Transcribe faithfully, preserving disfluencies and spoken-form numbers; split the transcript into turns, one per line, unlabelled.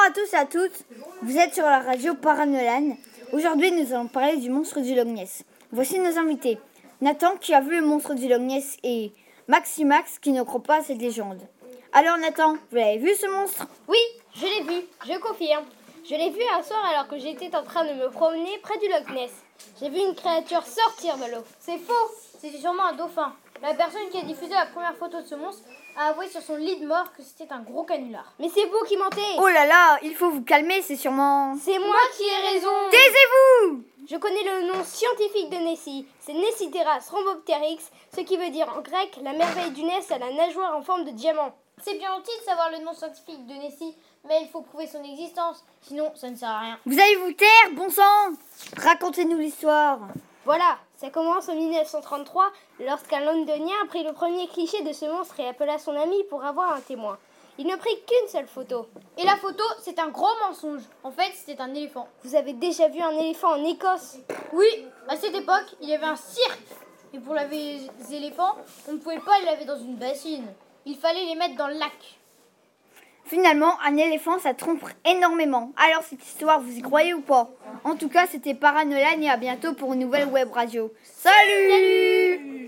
à tous et à toutes, vous êtes sur la radio Paranolan. Aujourd'hui, nous allons parler du monstre du Loch Ness. Voici nos invités. Nathan qui a vu le monstre du Loch Ness et Maximax qui ne croit pas à cette légende. Alors Nathan, vous l'avez vu ce monstre?
Oui, je l'ai vu, je confirme. Je l'ai vu un soir alors que j'étais en train de me promener près du Loch Ness. J'ai vu une créature sortir de l'eau.
C'est faux, c'était sûrement un dauphin. La personne qui a diffusé la première photo de ce monstre a avoué sur son lit de mort que c'était un gros canular.
Mais c'est vous qui mentez.
Oh là là, il faut vous calmer, c'est sûrement...
C'est moi qui ai raison.
Taisez-vous!
Je connais le nom scientifique de Nessie. C'est Nessiteras rhombopteryx, ce qui veut dire en grec la merveille du Ness à la nageoire en forme de diamant.
C'est bien gentil de savoir le nom scientifique de Nessie, mais il faut prouver son existence, sinon ça ne sert à rien.
Vous allez vous taire, bon sang! Racontez-nous l'histoire.
Voilà, ça commence en dix-neuf cent trente-trois, lorsqu'un Londonien prit le premier cliché de ce monstre et appela son ami pour avoir un témoin. Il ne prit qu'une seule photo.
Et la photo, c'est un gros mensonge. En fait, c'était un éléphant.
Vous avez déjà vu un éléphant en Écosse?
Oui, à cette époque, il y avait un cirque. Et pour laver les éléphants, on ne pouvait pas les laver dans une bassine. Il fallait les mettre dans le lac.
Finalement, un éléphant, ça trompe énormément. Alors, cette histoire, vous y croyez ou pas? En tout cas, c'était Paranolan et à bientôt pour une nouvelle web radio. Salut, Salut